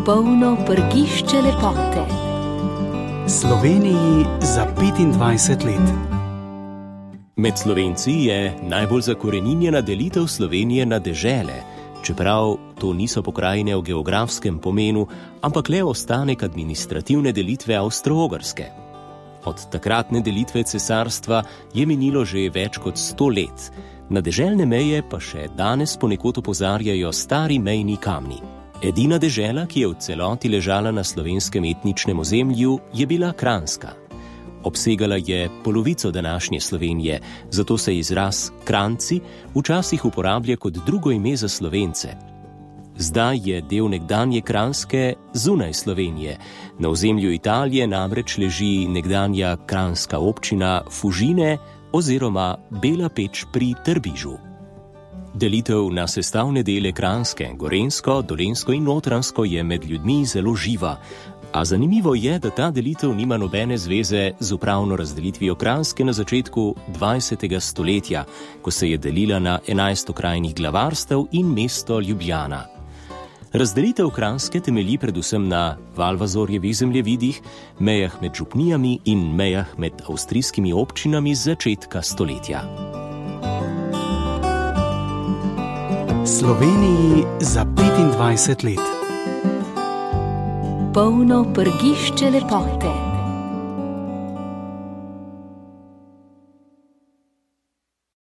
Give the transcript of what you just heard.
Polno prgišče lepote. Sloveniji za 25 let. Med Slovenci je najbolj zakoreninjena delitev Slovenije na dežele, čeprav to niso pokrajine v geografskem pomenu, ampak le ostanek administrativne delitve Avstro-Ogrske. Od takratne delitve cesarstva je minilo že več kot 100 let. Na deželne meje pa še danes ponekod opozarjajo stari mejni kamni. Edina dežela, ki je v celoti ležala na slovenskem etničnem ozemlju, je bila Kranjska. Obsegala je polovico današnje Slovenije, zato se izraz Kranjci včasih uporablja kot drugo ime za Slovence. Zdaj je del nekdanje Kranjske zunaj Slovenije. Na ozemlju Italije namreč leži nekdanja kranjska občina Fužine oziroma Bela Peč pri Trbižu. Delitev na sestavne dele Kranjske, Gorenjsko, Dolenjsko in Notranjsko je med ljudmi zelo živa, a zanimivo je, da ta delitev nima nobene zveze z upravno razdelitvijo Kranjske na začetku 20. stoletja, ko se je delila na 11 okrajnih glavarstev in mesto Ljubljana. Razdelitev Kranjske temelji predvsem na Valvazorjevih zemljevidih, mejah med župnijami in mejah med avstrijskimi občinami z začetka stoletja. Sloveniji za 25 let. Polno prgišče lepote.